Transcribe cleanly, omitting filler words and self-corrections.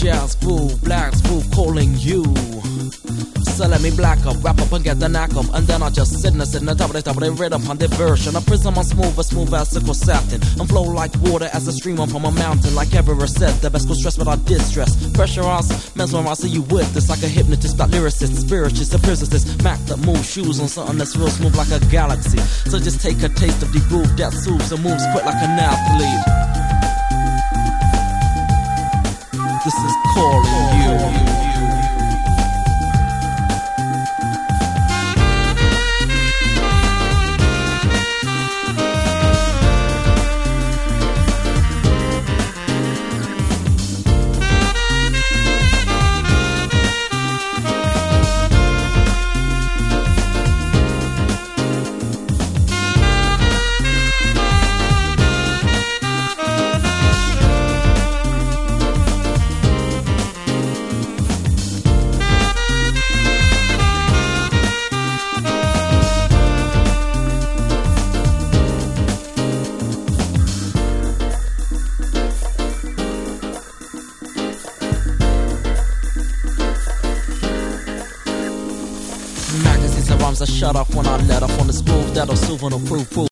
jazz groove, blacks groove calling you. So let me black up, wrap up and get the knack up, and then I just sit on the top of the rhythm on the version. I prism on smooth as silk satin, and flow like water as a stream from a mountain. Like Everest said, the best go stress without distress. Pressurize, mesmerize, so you with this like a hypnotist, that lyricist, spiritualist, a physicist, Mac that moves shoes on something that's real smooth like a galaxy. So just take a taste of the groove that soothes and moves quick like an athlete. This is calling you. Magazines and rhymes I shut off when I let off on the smooth that'll soothe and improve.